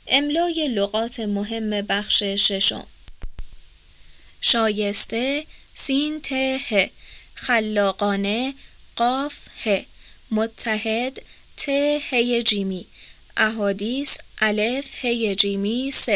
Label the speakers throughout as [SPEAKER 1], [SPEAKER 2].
[SPEAKER 1] املای لغات مهم بخش ششم. شایسته سین ت ه، خلاقانه قاف ه، متحد ت ه جیمی، احادیث الف ه جیمی س،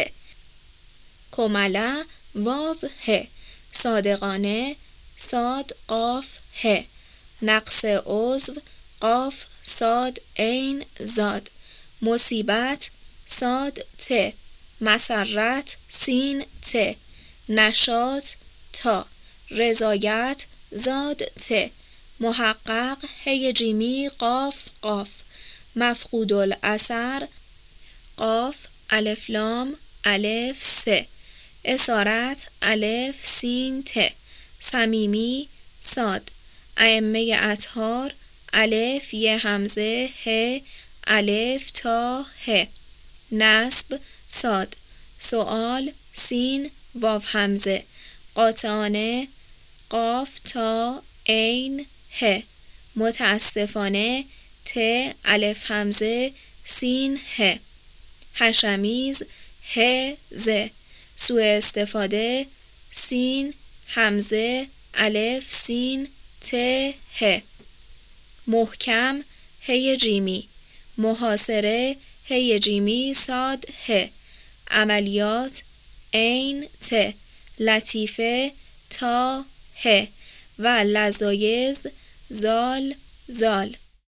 [SPEAKER 1] کملا واو ه، صادقانه صاد قاف ه، نقص عضو قاف صاد عین زاد، مصیبت صاد ت، مسرت سین ت، نشاط تا، رضایت زاد ت، محقق هی جیمی قاف قاف، مفقود الاثر قاف الف لام الف س، اسارت الف سین ت، صمیمی صاد، ائمه اطهار الف ی همزه ه الف تا ه، نصب صاد، سؤال سین واو همزه، قاطعانه قاف تا عین ه، متاسفانه ت الف همزه سین ه، حشمیز ه ز، سوء استفاده سین همزه الف سین ت ه، محکم هی جیمی، محاصره هی جیمی صاد ه، عملیات عین ت، لطیفه تا ه و لذایذ زال زال.